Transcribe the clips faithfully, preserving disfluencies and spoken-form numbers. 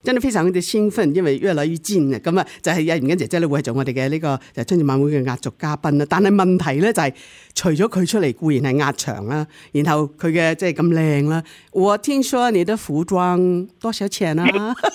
真係非常之興奮，因為越來越近啊！咁啊，就係有嚴謹姐姐咧會係做我哋嘅呢個就春節晚會嘅壓軸嘉賓啦。但係問題咧就係、是，除咗佢出嚟固然係壓場啦，然後佢嘅即係咁靚啦。我聽說你的服裝多少錢啊？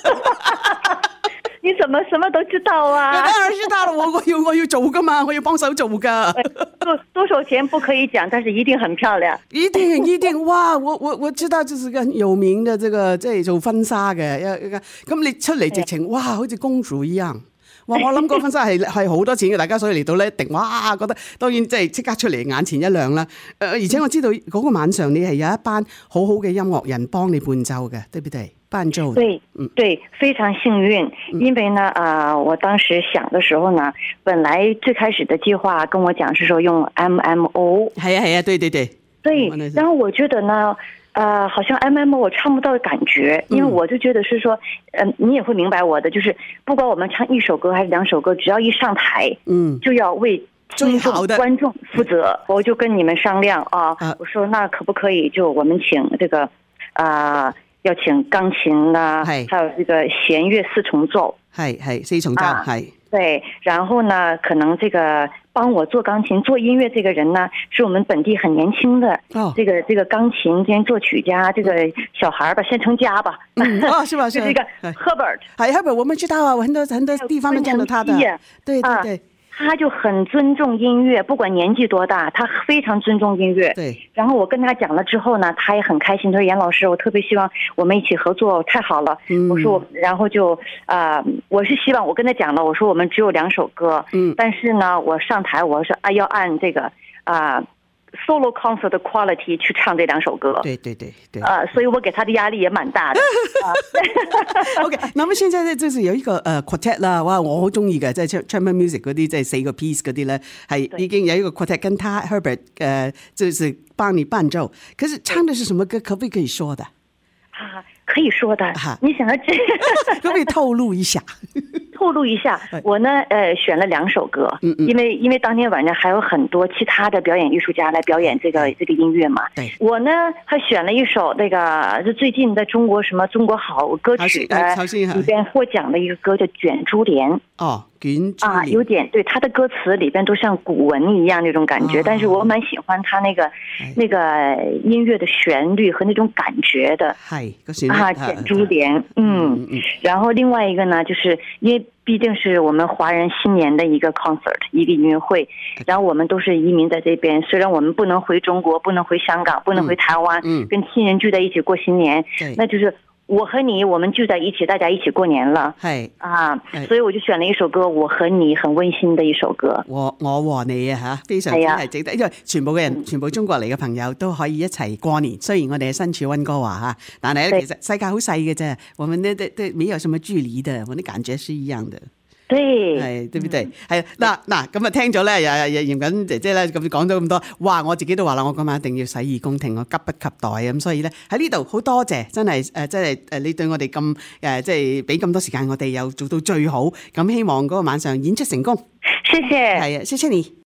你怎麼什麼都知道啊？ 當然知道了，我我要我要做噶嘛，我要幫手做噶。 多多少錢不可以講，但是一定很漂亮。 一定一定，哇！我我我知道，這是個很有名的這個即係做婚紗嘅一個。咁你出嚟直情，哇，好似公主一樣。哇！我諗嗰婚紗係係好多錢嘅，大家所以嚟到咧，一定哇覺得當然即係即刻出嚟眼前一亮啦。誒，而且我知道嗰個晚上你係有一班好好嘅音樂人幫你伴奏嘅，對不對？伴奏。 對，嗯，對，非常幸運，因為呢，啊、呃，我當時想的時候呢，本來最開始的計劃跟我講是說用 M M O。 係啊係啊，對對對。 對，然後我覺得呢。呃，好像 M M O 我唱不到感覺，因為我就覺得是說，嗯、呃，你也會明白我的，就是不管我們唱一首歌還是兩首歌，只要一上台，嗯，就要為聽眾觀眾負責。我就跟你們商量啊，啊我說那可不可以就我們請這個啊、呃，要請鋼琴啦，還有這個弦樂四重奏， 係係四重奏，係、啊、 對，然後呢，可能這個。幫我做鋼琴、做音樂這個人呢，是我們本地很年輕的這個、oh. 這個鋼琴兼作曲家，這個小孩吧，先成家吧。 嗯、哦，是吧？是這個 Herbert， 係 Herbert，我們知道啊，很多很多地方都見到他的。對對對。啊他就很尊重音樂，不管年紀多大，他非常尊重音樂。 對。 然後我跟他講了之後呢，他也很開心。他說：“嚴老師，我特別希望我們一起合作，太好了。嗯”我說我，然後就啊、呃，我是希望我跟他講了，我說我們只有兩首歌，嗯，但是呢，我上台我說啊要按這個啊。呃solo concert 的 quality 去唱這兩首歌， 對對對對， 啊、呃，所以我給他的壓力也蠻大的。 OK，那麼現在咧，就是有一個誒 quartet 啦，哇，我好中意嘅，即係 chamber music 嗰啲，即係四個 piece 嗰啲咧，係已經有一個 quartet 跟他 Herbert 誒，就是幫你伴奏。可是唱的是什麼歌？可不可以說的？ 啊，可以說的。啊、你想要這可不可以透露一下？ 透露一下，我呢，呃，選了兩首歌，嗯嗯，因為因為當天晚上還有很多其他的表演藝術家來表演這個這個音樂嘛。對，我呢，還選了一首那個就最近在中國什麼中國好歌曲的裏邊獲獎的一個歌叫《捲珠簾》。哦，捲珠簾啊，有點對，它的歌詞裏邊都像古文一樣那種感覺，哦、但是我蠻喜歡它那個那個音樂的旋律和那種感覺的。係個旋律啊，捲珠簾，嗯，嗯嗯然後另外一個呢，就是因為。畢竟是我們華人新年的一個 concert， 一個音樂會，然後我們都是移民在這邊，雖然我們不能回中國，不能回香港，不能回台灣，嗯，跟親人聚在一起過新年，嗯、那就是我和你，我們聚在一起，大家一起過年了，係啊，所以我就選了一首歌，我和你，很溫馨的一首歌。我我和你啊吓，非常之係值得，因為全部嘅人，全部中國嚟嘅朋友都可以一齊過年。雖然我哋係身處溫哥華吓，但係咧其實世界好細嘅啫，我們呢都都沒有什麼距離的，我哋感覺是一樣的。對，係對唔對？係嗱嗱咁啊，聽咗咧，又又嚴謹姐姐咧咁講咗咁多，哇！我自己都話啦，我今晚一定要洗耳恭聽，我急不及待咁，所以咧喺呢度好多謝，真係誒，即係誒，你對我哋咁誒，即係俾咁多時間，我哋又做到最好，咁希望嗰個晚上演出成功。謝謝，係啊，謝謝你。